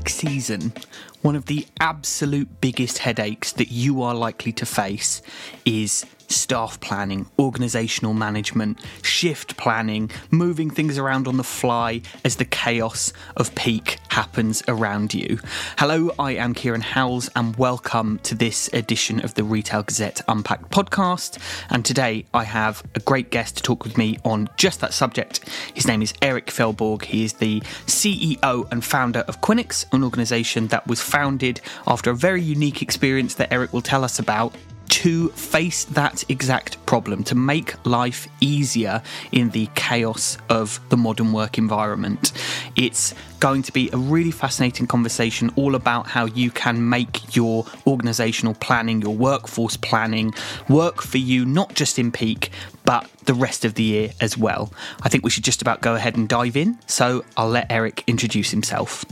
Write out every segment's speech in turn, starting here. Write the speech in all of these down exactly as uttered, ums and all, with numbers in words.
peak season, one of the absolute biggest headaches that you are likely to face is staff planning, organisational management, shift planning, moving things around on the fly as the chaos of peak happens around you. Hello, I am Kieran Howells and welcome to this edition of the Retail Gazette Unpacked podcast. And today I have a great guest to talk with me on just that subject. His name is Erik Fjellborg. He is the C E O and founder of Quinix, an organisation that was founded after a very unique experience that Erik will tell us about, to face that exact problem, to make life easier in the chaos of the modern work environment. It's going to be a really fascinating conversation all about how you can make your organisational planning, your workforce planning work for you, not just in peak, but the rest of the year as well. I think we should just about go ahead and dive in, so I'll let Erik introduce himself.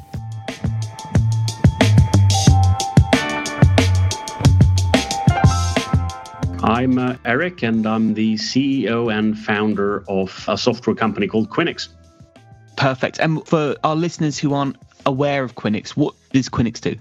I'm uh, Erik, and I'm the C E O and founder of a software company called Quinix. Perfect. And for our listeners who aren't aware of Quinix, what does Quinix do?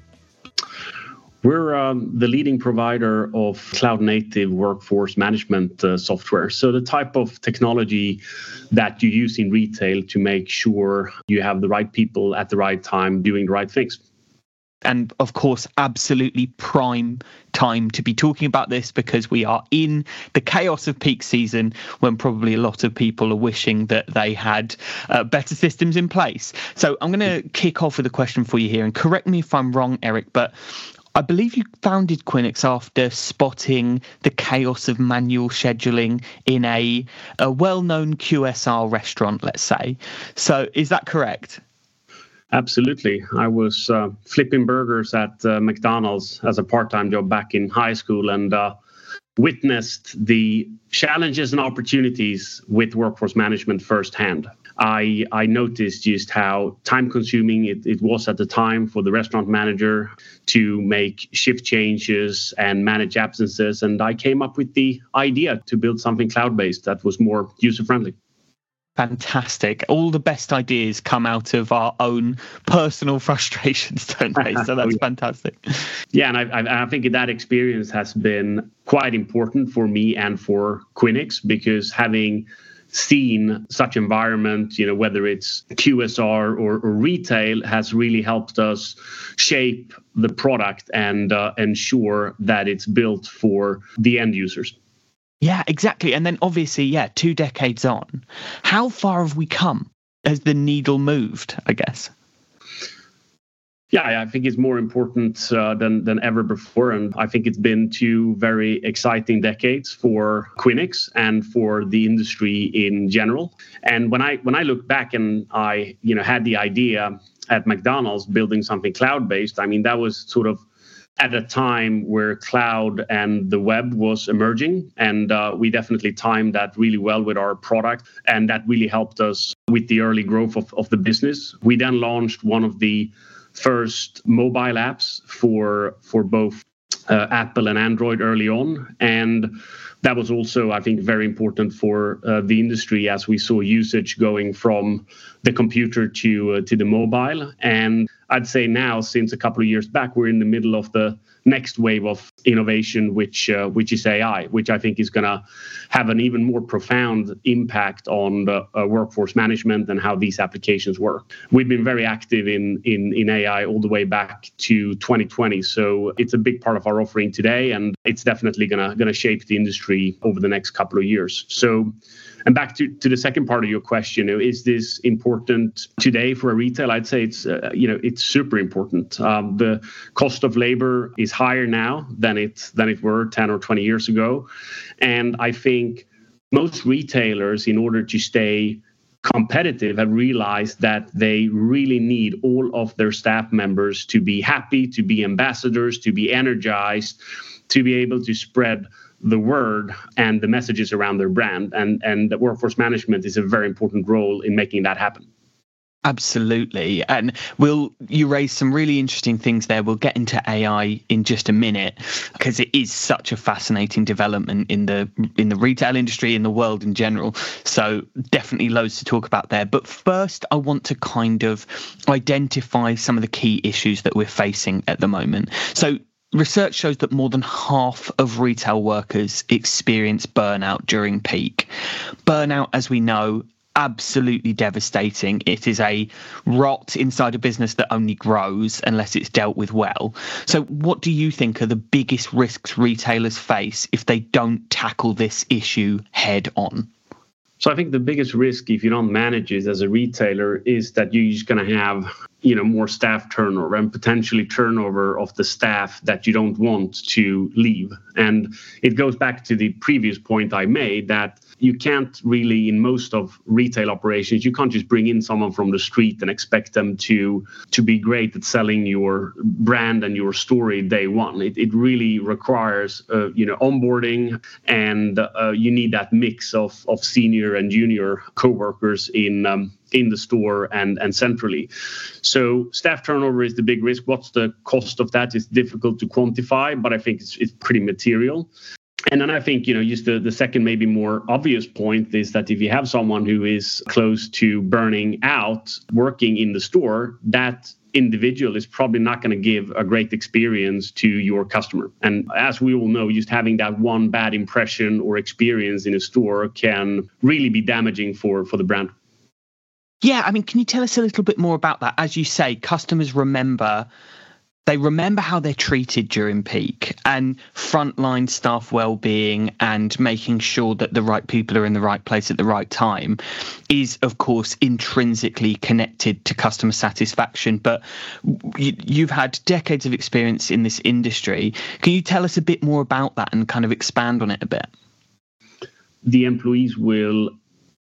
We're um, the leading provider of cloud-native workforce management uh, software. So the type of technology that you use in retail to make sure you have the right people at the right time doing the right things. And of course, absolutely prime time to be talking about this because we are in the chaos of peak season when probably a lot of people are wishing that they had uh, better systems in place. So I'm going to kick off with a question for you here, and correct me if I'm wrong, Erik, but I believe you founded Quinix after spotting the chaos of manual scheduling in a, a well-known Q S R restaurant, let's say. So is that correct? Absolutely. I was uh, flipping burgers at uh, McDonald's as a part-time job back in high school and uh, witnessed the challenges and opportunities with workforce management firsthand. I, I noticed just how time-consuming it, it was at the time for the restaurant manager to make shift changes and manage absences. And I came up with the idea to build something cloud-based that was more user-friendly. Fantastic. All the best ideas come out of our own personal frustrations, don't they? So that's fantastic. Yeah, and I, I, I think that experience has been quite important for me and for Quinix, because having seen such environment, you know, whether it's Q S R or, or retail, has really helped us shape the product and uh, ensure that it's built for the end users. Yeah, exactly. And then obviously, yeah, two decades on, how far have we come? Has the needle moved, I guess? Yeah, I think it's more important uh, than, than ever before. And I think it's been two very exciting decades for Quinix and for the industry in general. And when I when I look back and I, you know, had the idea at McDonald's building something cloud-based, I mean, that was sort of at a time where cloud and the web was emerging. And uh, we definitely timed that really well with our product. And that really helped us with the early growth of, of the business. We then launched one of the first mobile apps for, for both uh, Apple and Android early on. And that was also, I think, very important for uh, the industry as we saw usage going from the computer to uh, to the mobile. And I'd say now, since a couple of years back, we're in the middle of the next wave of innovation, which uh, which is A I, which I think is going to have an even more profound impact on the uh, workforce management and how these applications work. We've been very active in, in, in A I all the way back to twenty twenty. So it's a big part of our offering today, and it's definitely going to going to shape the industry over the next couple of years. So, and back to, to the second part of your question, is this important today for a retail? I'd say it's uh, you know it's super important. Um, the cost of labor is higher now than it than it were ten or twenty years ago, and I think most retailers, in order to stay competitive, have realized that they really need all of their staff members to be happy, to be ambassadors, to be energized, to be able to spread the word and the messages around their brand. And, and the workforce management is a very important role in making that happen. Absolutely. And we'll you raise some really interesting things there. We'll get into A I in just a minute because it is such a fascinating development in the in the retail industry, in the world in general. So definitely loads to talk about there. But first, I want to kind of identify some of the key issues that we're facing at the moment. So research shows that more than half of retail workers experience burnout during peak. Burnout, as we know, absolutely devastating. It is a rot inside a business that only grows unless it's dealt with well. So what do you think are the biggest risks retailers face if they don't tackle this issue head on? So I think the biggest risk if you don't manage it as a retailer is that you're just going to have, you know, more staff turnover and potentially turnover of the staff that you don't want to leave. And it goes back to the previous point I made that you can't really, in most of retail operations, you can't just bring in someone from the street and expect them to to be great at selling your brand and your story day one. It, it really requires, uh, you know, onboarding, and uh, you need that mix of of senior and junior coworkers in um, in the store and and centrally. So staff turnover is the big risk. What's the cost of that? It's difficult to quantify, but I think it's it's pretty material. And then I think, you know, just the, the second, maybe more obvious point is that if you have someone who is close to burning out working in the store, that individual is probably not going to give a great experience to your customer. And as we all know, just having that one bad impression or experience in a store can really be damaging for, for the brand. Yeah, I mean, can you tell us a little bit more about that? As you say, customers remember They remember how they're treated during peak, and frontline staff well-being and making sure that the right people are in the right place at the right time is, of course, intrinsically connected to customer satisfaction. But you, you've had decades of experience in this industry. Can you tell us a bit more about that and kind of expand on it a bit? The employees will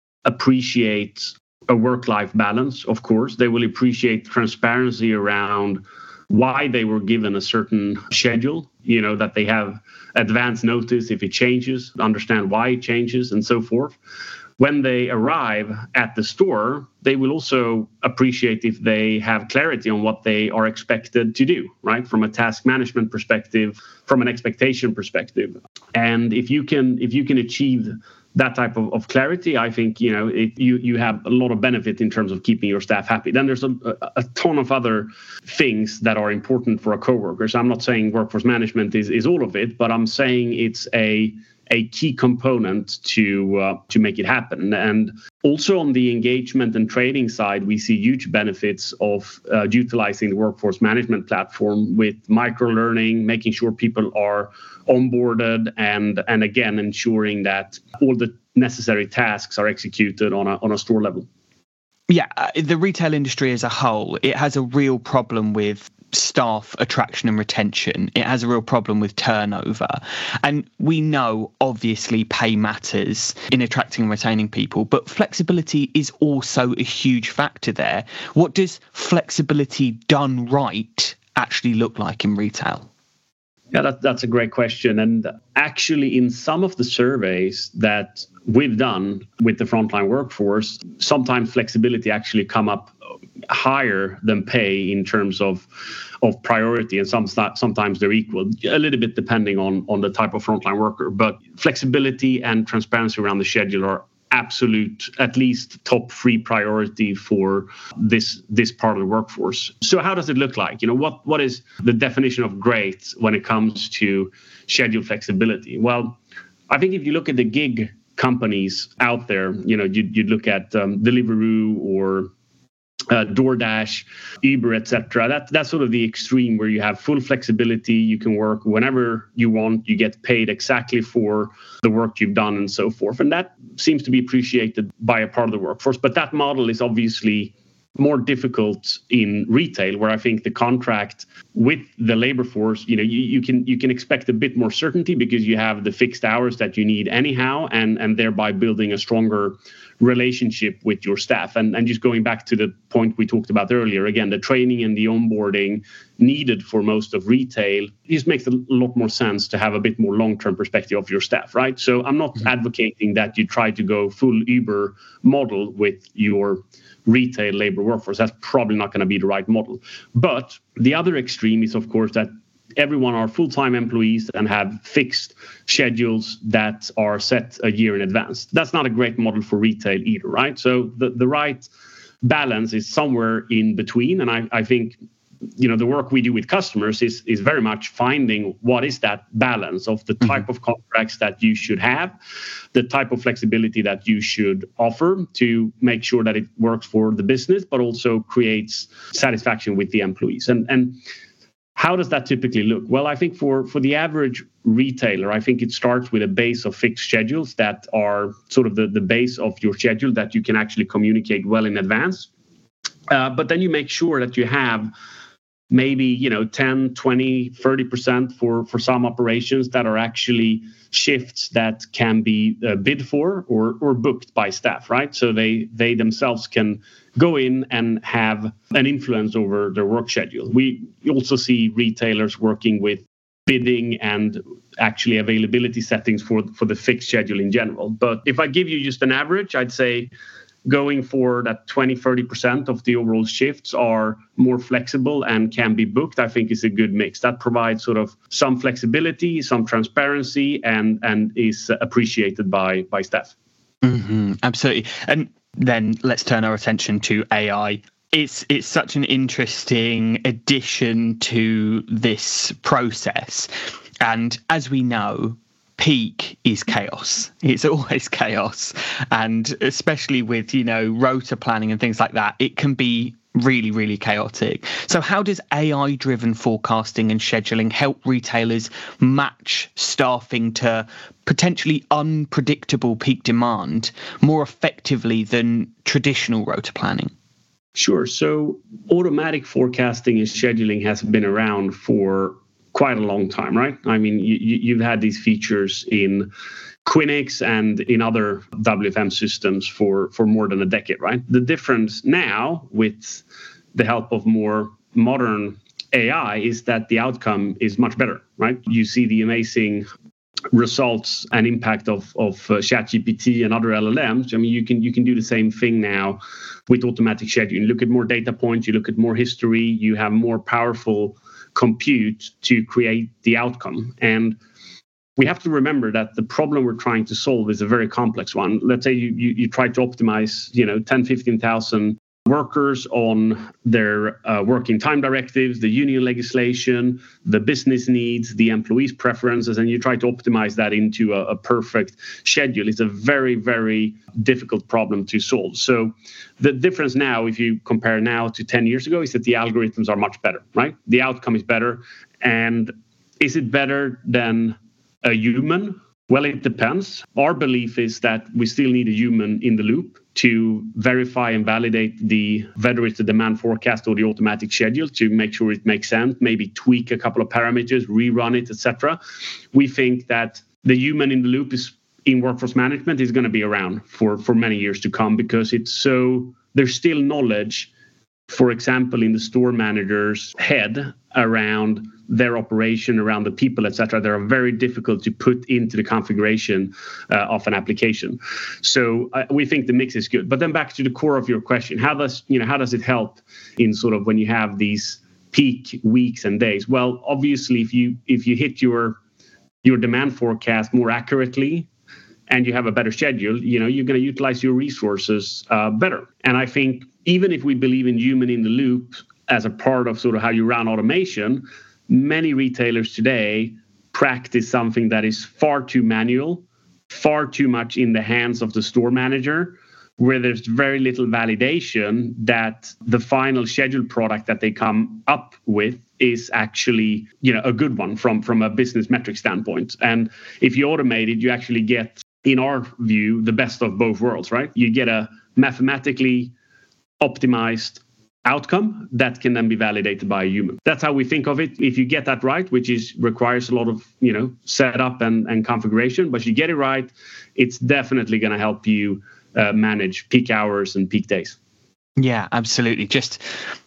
appreciate a work-life balance, of course. They will appreciate transparency around why they were given a certain schedule, you know, that they have advance notice if it changes, understand why it changes, and so forth. When they arrive at the store, they will also appreciate if they have clarity on what they are expected to do, right? From a task management perspective, from an expectation perspective. And if you can, if you can achieve that type of, of clarity, I think, you know, it, you you have a lot of benefit in terms of keeping your staff happy. Then there's a, a ton of other things that are important for a coworker. So I'm not saying workforce management is, is all of it, but I'm saying it's a a key component to uh, to make it happen. And also on the engagement and training side, we see huge benefits of uh, utilizing the workforce management platform with micro-learning, making sure people are onboarded, and and again ensuring that all the necessary tasks are executed on a on a store level. Yeah, uh, the retail industry as a whole, it has a real problem with staff attraction and retention. It has a real problem with turnover. And we know, obviously, pay matters in attracting and retaining people, but flexibility is also a huge factor there. What does flexibility done right actually look like in retail? Yeah, that, that's a great question. And actually, in some of the surveys that we've done with the frontline workforce, sometimes flexibility actually come up higher than pay in terms of of priority, and some sometimes they're equal, a little bit depending on on the type of frontline worker. But flexibility and transparency around the schedule are absolute, at least top three priority for this this part of the workforce. So how does it look like? You know, what what is the definition of great when it comes to schedule flexibility? Well, I think if you look at the gig companies out there, you know, you you look at um, Deliveroo or Uh, DoorDash, Uber, et cetera. That, that's sort of the extreme where you have full flexibility. You can work whenever you want. You get paid exactly for the work you've done and so forth. And that seems to be appreciated by a part of the workforce. But that model is obviously more difficult in retail, where I think the contract with the labor force, you know, you, you can you can expect a bit more certainty because you have the fixed hours that you need anyhow, and and thereby building a stronger relationship with your staff. And, and just going back to the point we talked about earlier, again, the training and the onboarding needed for most of retail, it just makes a lot more sense to have a bit more long-term perspective of your staff, right? So I'm not mm-hmm. advocating that you try to go full Uber model with your retail labor workforce. That's probably not going to be the right model. But the other extreme is, of course, that everyone are full-time employees and have fixed schedules that are set a year in advance. That's not a great model for retail either, right? So the, the right balance is somewhere in between. And I, I think, you know, the work we do with customers is, is very much finding what is that balance of the type mm-hmm. of contracts that you should have, the type of flexibility that you should offer to make sure that it works for the business, but also creates satisfaction with the employees. And, and how does that typically look? Well, I think for, for the average retailer, I think it starts with a base of fixed schedules that are sort of the, the base of your schedule that you can actually communicate well in advance. Uh, but then you make sure that you have maybe, you know, ten, twenty, thirty percent for, for some operations that are actually shifts that can be uh, bid for or or booked by staff, right? So they they themselves can go in and have an influence over their work schedule. We also see retailers working with bidding and actually availability settings for, for the fixed schedule in general. But if I give you just an average, I'd say going for that twenty, thirty percent of the overall shifts are more flexible and can be booked, I think is a good mix. That provides sort of some flexibility, some transparency, and and is appreciated by, by staff. Mm-hmm, absolutely. And then let's turn our attention to A I. It's it's such an interesting addition to this process. And as we know, peak is chaos. It's always chaos. And especially with, you know, rota planning and things like that, it can be really, really chaotic. So how does A I-driven forecasting and scheduling help retailers match staffing to potentially unpredictable peak demand more effectively than traditional rota planning? Sure. So automatic forecasting and scheduling has been around for quite a long time, right? I mean, you, you've had these features in Quinix and in other W F M systems for, for more than a decade, right? The difference now with the help of more modern A I is that the outcome is much better, right? You see the amazing results and impact of, of uh, ChatGPT and other L L Ms. I mean, you can you can do the same thing now with automatic scheduling. You look at more data points, you look at more history, you have more powerful compute to create the outcome. And we have to remember that the problem we're trying to solve is a very complex one. Let's say you you, you try to optimize, you know, ten, fifteen thousand workers on their uh, working time directives, the union legislation, the business needs, the employees' preferences, and you try to optimize that into a, a perfect schedule. It's a very, very difficult problem to solve. So the difference now, if you compare now to ten years ago, is that the algorithms are much better, right? The outcome is better. And is it better than a human? Well, it depends. Our belief is that we still need a human in the loop to verify and validate the whether it's the demand forecast or the automatic schedule to make sure it makes sense, maybe tweak a couple of parameters, rerun it, et cetera. We think that the human in the loop is in workforce management is going to be around for, for many years to come because it's so there's still knowledge, for example, in the store manager's head around their operation, around the people, et cetera, that are very difficult to put into the configuration uh, of an application. So uh, we think the mix is good. But then back to the core of your question, how does you know how does it help in sort of when you have these peak weeks and days? Well, obviously, if you if you hit your your demand forecast more accurately and you have a better schedule, you know you're going to utilize your resources uh, better. And I think even if we believe in human in the loop as a part of sort of how you run automation, many retailers today practice something that is far too manual, far too much in the hands of the store manager, where there's very little validation that the final scheduled product that they come up with is actually, you know, a good one from, from a business metric standpoint. And if you automate it, you actually get, in our view, the best of both worlds, right? You get a mathematically optimized outcome that can then be validated by a human. That's how we think of it. If you get that right, which is requires a lot of, you know, setup and, and configuration, but you get it right, it's definitely going to help you uh, manage peak hours and peak days. Yeah, absolutely. Just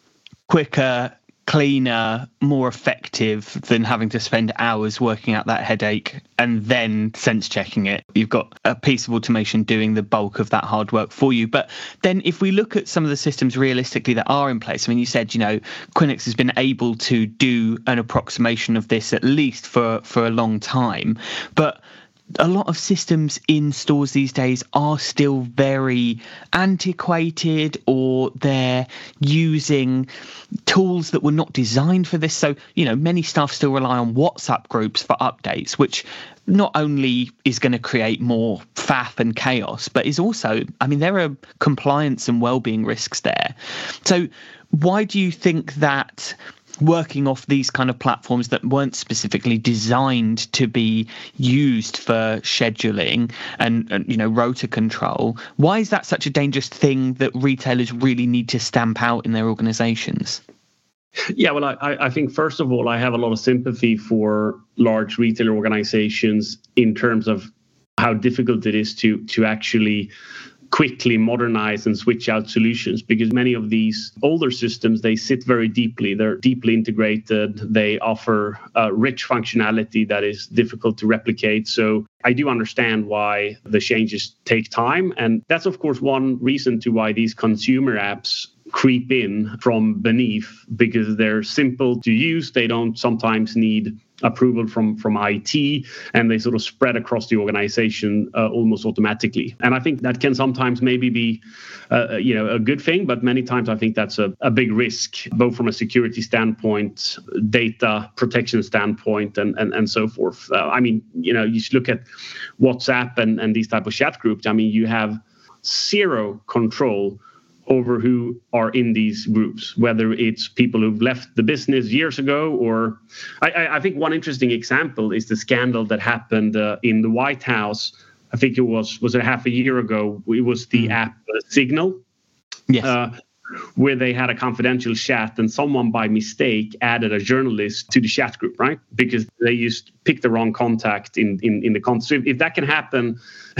quicker, cleaner, more effective than having to spend hours working out that headache and then sense checking it. You've got a piece of automation doing the bulk of that hard work for you. But then if we look at some of the systems realistically that are in place, I mean, you said, you know, Quinix has been able to do an approximation of this at least for, for a long time. But a lot of systems in stores these days are still very antiquated, or they're using tools that were not designed for this. So, you know, many staff still rely on WhatsApp groups for updates, which not only is going to create more faff and chaos, but is also, I mean, there are compliance and well-being risks there. So why do you think that working off these kind of platforms that weren't specifically designed to be used for scheduling and, and you know, rota control, why is that such a dangerous thing that retailers really need to stamp out in their organizations? Yeah, well, I, I think first of all, I have a lot of sympathy for large retailer organizations in terms of how difficult it is to to actually quickly modernize and switch out solutions, because many of these older systems, they sit very deeply. They're deeply integrated. They offer uh, rich functionality that is difficult to replicate. So I do understand why the changes take time. And that's, of course, one reason to why these consumer apps creep in from beneath, because they're simple to use. They don't sometimes need approval from, from I T, and they sort of spread across the organization uh, almost automatically. And I think that can sometimes maybe be uh, you know, a good thing, but many times I think that's a, a big risk, both from a security standpoint, data protection standpoint, and, and, and so forth. Uh, I mean, you know, you should look at WhatsApp and, and these type of chat groups. I mean, you have zero control over who are in these groups, whether it's people who've left the business years ago, or I, I think one interesting example is the scandal that happened uh, in the White House. I think it was, was it half a year ago? It was the mm. app uh, Signal. Yes. Uh, where they had a confidential chat and someone by mistake added a journalist to the chat group, right? Because they used picked the wrong contact in, in, in the contact. So if, if that can happen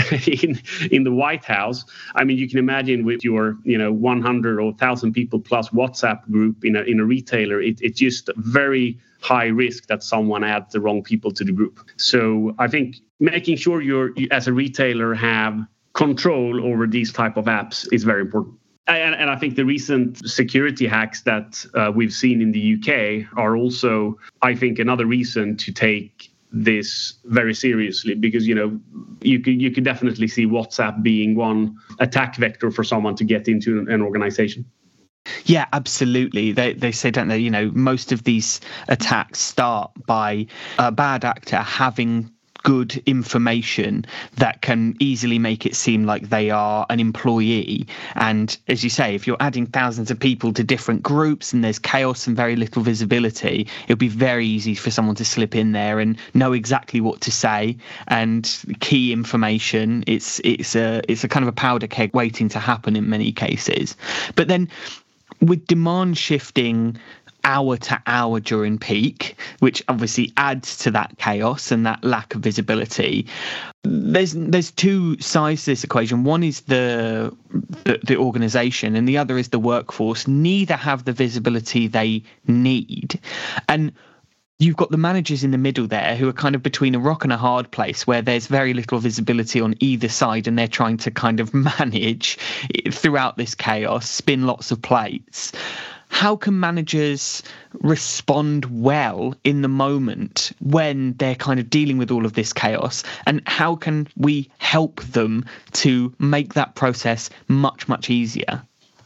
in in the White House, I mean, you can imagine with your, you know, one hundred or one thousand people plus WhatsApp group in a, in a retailer, it, it's just very high risk that someone adds the wrong people to the group. So I think making sure you're, you, as a retailer, have control over these type of apps is very important. And, and I think the recent security hacks that uh, we've seen in the U K are also, I think, another reason to take this very seriously, because, you know, you could you could definitely see WhatsApp being one attack vector for someone to get into an, an organization. Yeah, absolutely. They they say, don't they, you know, most of these attacks start by a bad actor having good information that can easily make it seem like they are an employee. And as you say, if you're adding thousands of people to different groups and there's chaos and very little visibility, it'll be very easy for someone to slip in there and know exactly what to say and key information. It's it's a it's a kind of a powder keg waiting to happen in many cases. But then with demand shifting hour to hour during peak, which obviously adds to that chaos and that lack of visibility, there's there's two sides to this equation. One is the, the the organization, and the other is the workforce. Neither have the visibility they need, and you've got the managers in the middle there who are kind of between a rock and a hard place, where there's very little visibility on either side, and they're trying to kind of manage throughout this chaos, spin lots of plates. How can managers respond well in the moment when they're kind of dealing with all of this chaos? And how can we help them to make that process much, much easier?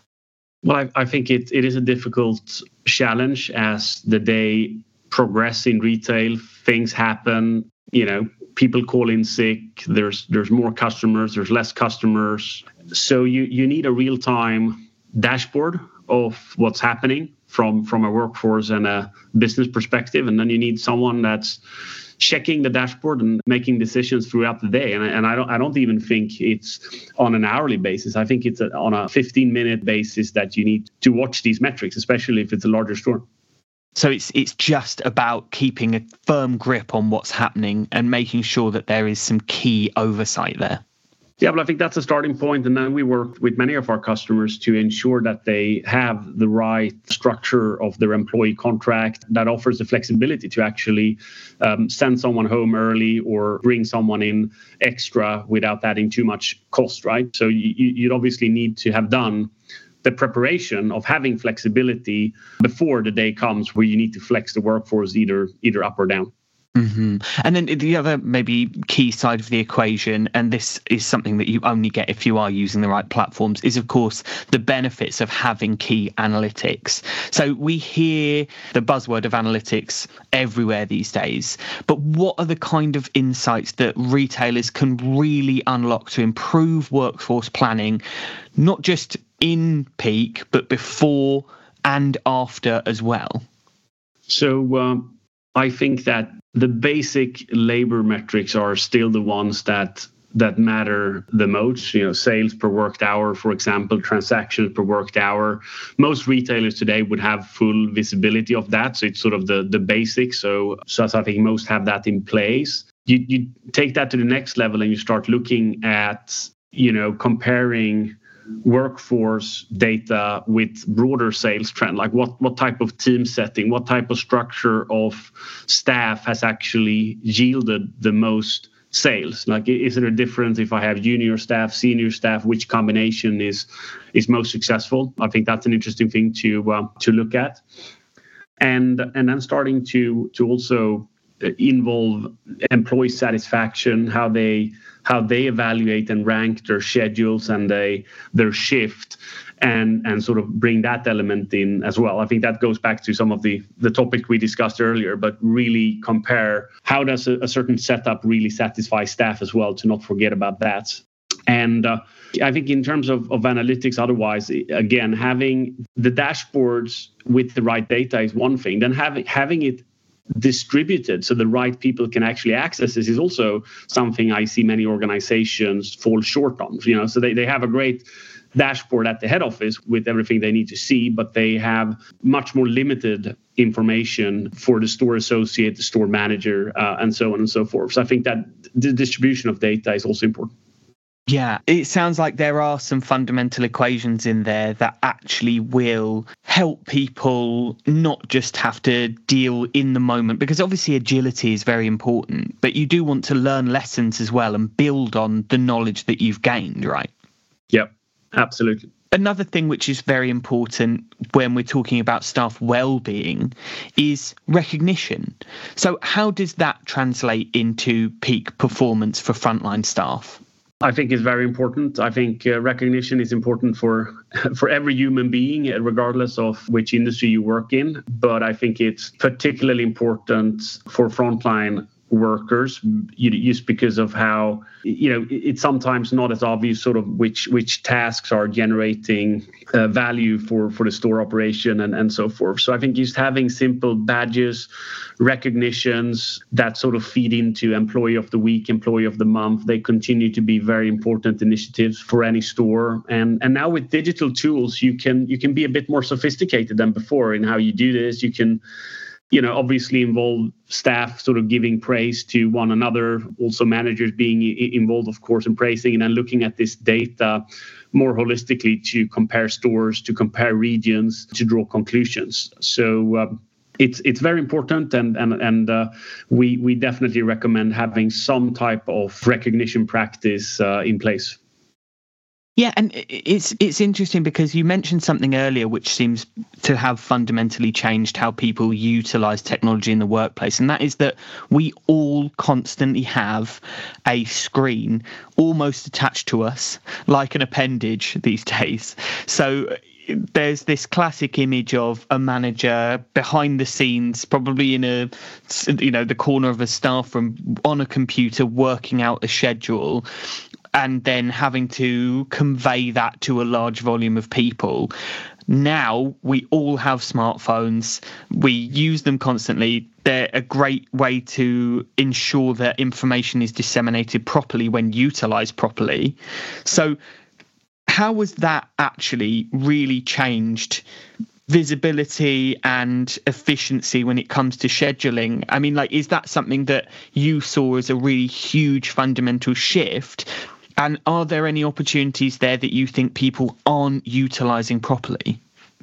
Well, I, I think it, it is a difficult challenge as the day progress in retail. Things happen, you know, people call in sick, there's there's more customers, there's less customers. So you, you need a real-time dashboard of what's happening from, from a workforce and a business perspective. And then you need someone that's checking the dashboard and making decisions throughout the day. And, and I don't I don't even think it's on an hourly basis. I think it's a, on a fifteen minute basis that you need to watch these metrics, especially if it's a larger store. So it's it's just about keeping a firm grip on what's happening and making sure that there is some key oversight there. Yeah, but I think that's a starting point. And then we work with many of our customers to ensure that they have the right structure of their employee contract that offers the flexibility to actually um, send someone home early or bring someone in extra without adding too much cost, right? So you, you'd obviously need to have done the preparation of having flexibility before the day comes where you need to flex the workforce either either up or down. Mm-hmm. And then the other maybe key side of the equation, and this is something that you only get if you are using the right platforms, is of course the benefits of having key analytics. So we hear the buzzword of analytics everywhere these days, but what are the kind of insights that retailers can really unlock to improve workforce planning, not just in peak, but before and after as well? So um, I think that the basic labor metrics are still the ones that that matter the most. You know, sales per worked hour, for example, transactions per worked hour. Most retailers today would have full visibility of that. So it's sort of the, the basics. So, so I think most have that in place. You, you take that to the next level and you start looking at, you know, comparing workforce data with broader sales trend, like what what type of team setting, what type of structure of staff has actually yielded the most sales. Like, is there a difference if I have junior staff, senior staff, which combination is is most successful? I think that's an interesting thing to uh, to look at, and and then starting to to also involve employee satisfaction, how they how they evaluate and rank their schedules and they their shift, and and sort of bring that element in as well. I think that goes back to some of the the topic we discussed earlier, but really compare how does a, a certain setup really satisfy staff as well, to not forget about that. And uh, I think in terms of, of analytics, otherwise, again, having the dashboards with the right data is one thing. Then having having it distributed so the right people can actually access this is also something I see many organizations fall short on. You know, so they, they have a great dashboard at the head office with everything they need to see, but they have much more limited information for the store associate, the store manager, uh, and so on and so forth. So I think that the distribution of data is also important. Yeah, it sounds like there are some fundamental equations in there that actually will help people not just have to deal in the moment, because obviously agility is very important, but you do want to learn lessons as well and build on the knowledge that you've gained, right? Yep, absolutely. Another thing which is very important when we're talking about staff well-being is recognition. So how does that translate into peak performance for frontline staff? I think it's very important. I think uh, recognition is important for for every human being, regardless of which industry you work in. But I think it's particularly important for frontline workers, you know, just because of how, you know, it's sometimes not as obvious sort of which which tasks are generating uh, value for for the store operation and and so forth. So I think just having simple badges, recognitions that sort of feed into employee of the week, employee of the month, they continue to be very important initiatives for any store. And and now with digital tools, you can you can be a bit more sophisticated than before in how you do this. You can, you know, obviously involve staff sort of giving praise to one another, also managers being involved, of course, in praising, and then looking at this data more holistically to compare stores, to compare regions, to draw conclusions. So um, it's it's very important, and and and uh, we we definitely recommend having some type of recognition practice uh, in place. Yeah, and it's it's interesting because you mentioned something earlier which seems to have fundamentally changed how people utilize technology in the workplace, and that is that we all constantly have a screen almost attached to us like an appendage these days. So there's this classic image of a manager behind the scenes, probably in a, you know, the corner of a staff room on a computer working out a schedule, and then having to convey that to a large volume of people. Now we all have smartphones. We use them constantly. They're a great way to ensure that information is disseminated properly when utilized properly. So how has that actually really changed visibility and efficiency when it comes to scheduling? I mean, like, is that something that you saw as a really huge fundamental shift? And are there any opportunities there that you think people aren't utilising properly?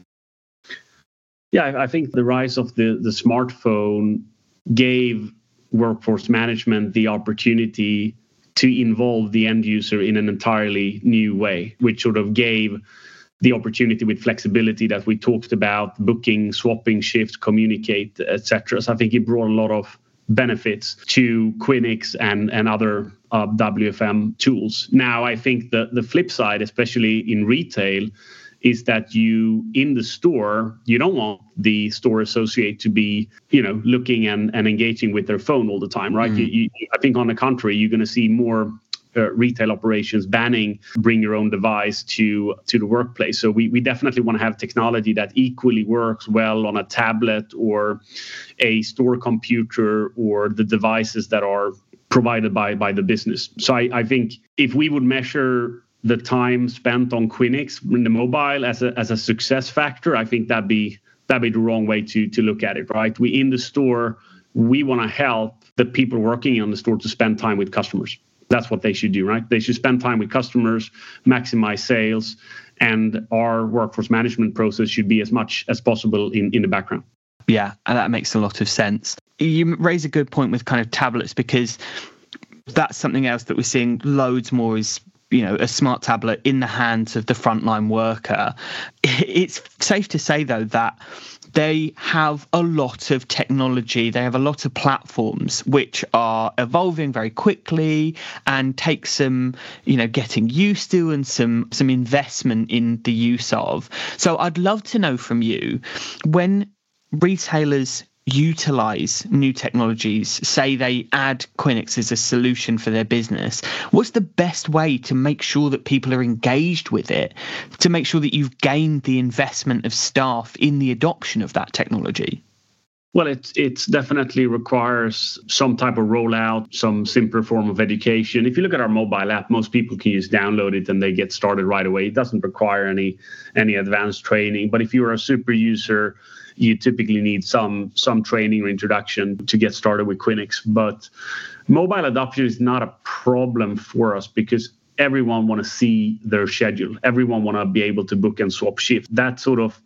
Yeah, I think the rise of the, the smartphone gave workforce management the opportunity to involve the end user in an entirely new way, which sort of gave the opportunity with flexibility that we talked about, booking, swapping shifts, communicate, et cetera. So I think it brought a lot of benefits to Quinix and, and other uh, W F M tools. Now, I think the, the flip side, especially in retail, is that you, in the store, you don't want the store associate to be, you know, looking and, and engaging with their phone all the time, right? Mm. You, you, I think on the contrary, you're going to see more uh, retail operations banning bring your own device to, to the workplace. So we, we definitely want to have technology that equally works well on a tablet or a store computer or the devices that are provided by, by the business. So I, I think if we would measure the time spent on Quinix in the mobile as a as a success factor, I think that'd be that'd be the wrong way to to look at it, right? We in the store, we want to help the people working in the store to spend time with customers. That's what they should do, right? They should spend time with customers, maximize sales, and our workforce management process should be as much as possible in, in the background. Yeah, and that makes a lot of sense. You raise a good point with kind of tablets, because that's something else that we're seeing loads more is, you know, a smart tablet in the hands of the frontline worker. It's safe to say, though, that they have a lot of technology. They have a lot of platforms which are evolving very quickly and take some, you know, getting used to and some some investment in the use of. So I'd love to know from you, when retailers utilize new technologies, say they add Quinix as a solution for their business, what's the best way to make sure that people are engaged with it, to make sure that you've gained the investment of staff in the adoption of that technology? Well, it it's definitely requires some type of rollout, some simpler form of education. If you look at our mobile app, most people can just download it and they get started right away. It doesn't require any any advanced training. But if you're a super user, you typically need some some training or introduction to get started with Quinix. But mobile adoption is not a problem for us because everyone want to see their schedule. Everyone want to be able to book and swap shift. That sort of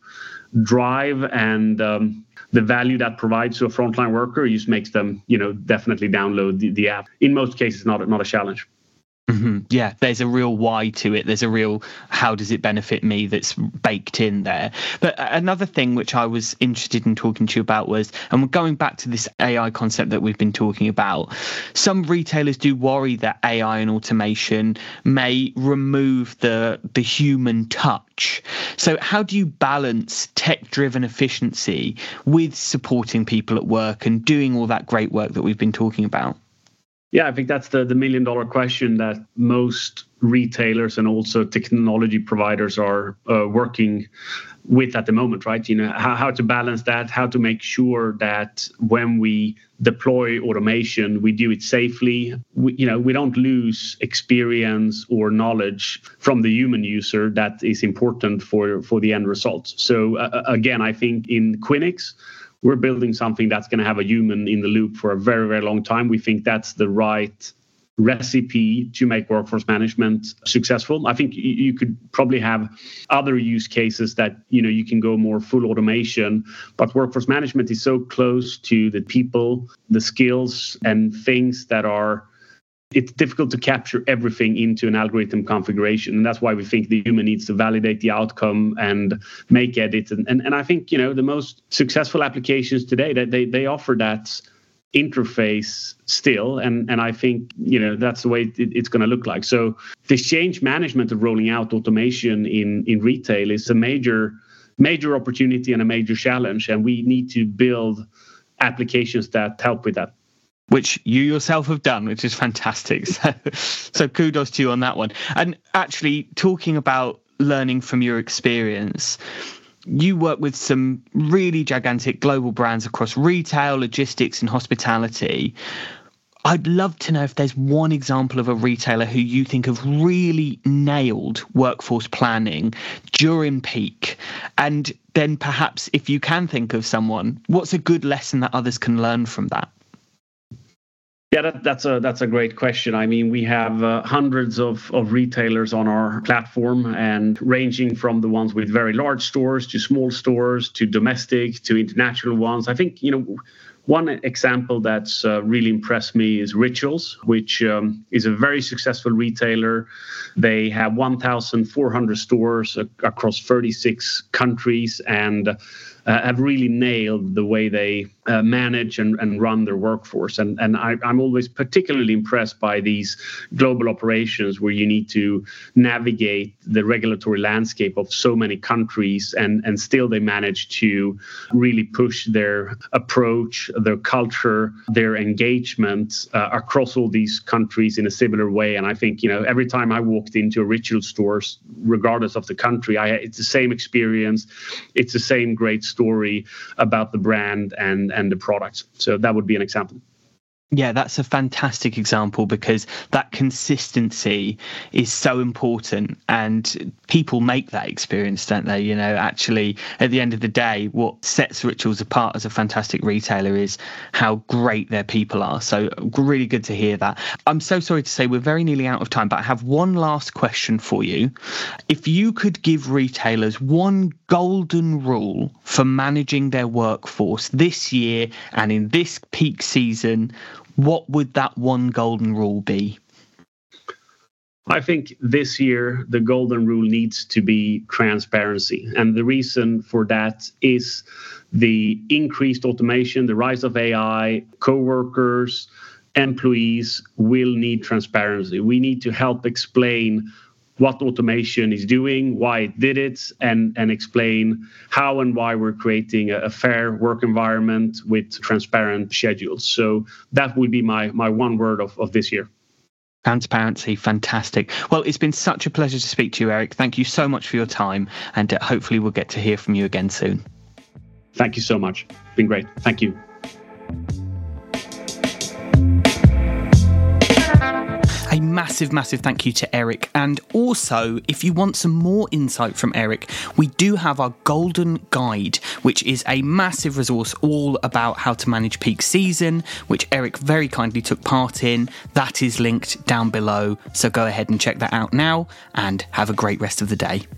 drive and um, the value that provides to a frontline worker just makes them, you know, definitely download the, the app. In most cases, not not a challenge. Mm-hmm. Yeah, there's a real why to it. There's a real how does it benefit me that's baked in there. But another thing which I was interested in talking to you about was, and we're going back to this A I concept that we've been talking about, some retailers do worry that A I and automation may remove the the human touch. So how do you balance tech-driven efficiency with supporting people at work and doing all that great work that we've been talking about? Yeah, I think that's the, the million dollar question that most retailers and also technology providers are uh, working with at the moment, right? You know, how, how to balance that, how to make sure that when we deploy automation, we do it safely. We, you know, we don't lose experience or knowledge from the human user that is important for, for the end result. So uh, again, I think in Quinix, we're building something that's going to have a human in the loop for a very, very long time. We think that's the right recipe to make workforce management successful. I think you could probably have other use cases that, you know, you can go more full automation, but workforce management is so close to the people, the skills and things that are, it's difficult to capture everything into an algorithm configuration. And that's why we think the human needs to validate the outcome and make edits. And, and, and I think, you know, the most successful applications today, that they, they offer that interface still. And, and I think, you know, that's the way it, it's going to look like. So the change management of rolling out automation in, in retail is a major, major opportunity and a major challenge. And we need to build applications that help with that. Which you yourself have done, which is fantastic. So, so kudos to you on that one. And actually, talking about learning from your experience, you work with some really gigantic global brands across retail, logistics, and hospitality. I'd love to know if there's one example of a retailer who you think have really nailed workforce planning during peak. And then perhaps if you can think of someone, what's a good lesson that others can learn from that? Yeah, that, that's a that's a great question. I mean, we have uh, hundreds of, of retailers on our platform, and ranging from the ones with very large stores to small stores to domestic to international ones. I think, you know, one example that's uh, really impressed me is Rituals, which um, is a very successful retailer. They have one thousand four hundred stores ac- across thirty-six countries, and uh, have really nailed the way they uh, manage and, and run their workforce. And, and I, I'm always particularly impressed by these global operations where you need to navigate the regulatory landscape of so many countries, and, and still they manage to really push their approach, their culture, their engagement uh, across all these countries in a similar way. And I think, you know, every time I walked into a Ritual stores, regardless of the country, I, it's the same experience. It's the same great story about the brand and, and the products. So that would be an example. Yeah, that's a fantastic example, because that consistency is so important, and people make that experience, don't they? You know, actually, at the end of the day, what sets Rituals apart as a fantastic retailer is how great their people are. So really good to hear that. I'm so sorry to say we're very nearly out of time, but I have one last question for you. If you could give retailers one golden rule for managing their workforce this year and in this peak season, what would that one golden rule be? I think this year the golden rule needs to be transparency. And the reason for that is the increased automation, the rise of A I, coworkers, employees will need transparency. We need to help explain what automation is doing, why it did it, and, and explain how and why we're creating a, a fair work environment with transparent schedules. So that would be my, my one word of, of this year. Transparency, fantastic. Well, it's been such a pleasure to speak to you, Erik. Thank you so much for your time, and uh, hopefully we'll get to hear from you again soon. Thank you so much. It's been great. Thank you. A massive, massive thank you to Erik. And also, if you want some more insight from Erik, we do have our Golden Guide, which is a massive resource all about how to manage peak season, which Erik very kindly took part in. That is linked down below. So go ahead and check that out now, and have a great rest of the day.